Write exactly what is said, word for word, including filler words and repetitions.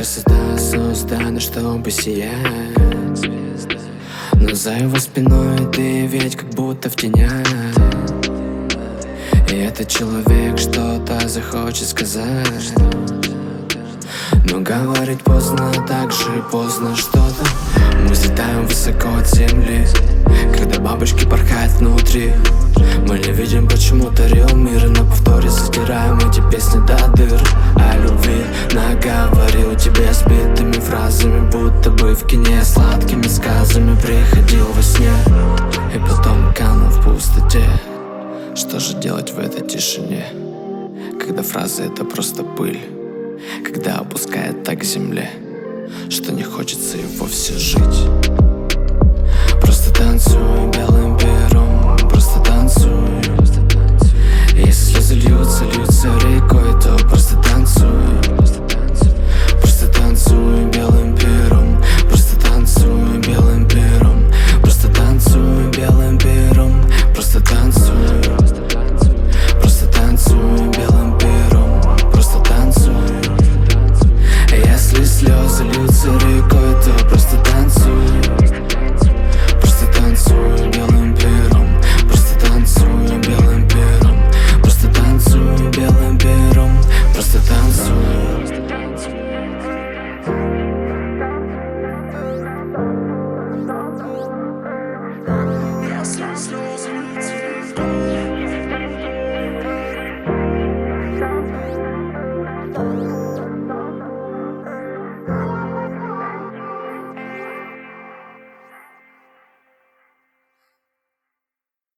Красота создана, чтобы сиять, но за его спиной ты ведь как будто в тенях. И этот человек что-то захочет сказать, но говорить поздно, так же поздно что-то. Мы взлетаем высоко от земли, когда бабочки порхают внутри. Мы не видим почему-то реал мира, на повторе затираем эти песни до дыр. О любви наговорил тебе сбитыми фразами, будто бы в кине сладкими сказами приходил во сне и потом канул в пустоте. Что же делать в этой тишине, когда фраза это просто пыль, когда опускает так к земле, что не хочется и вовсе жить. Просто танцую белым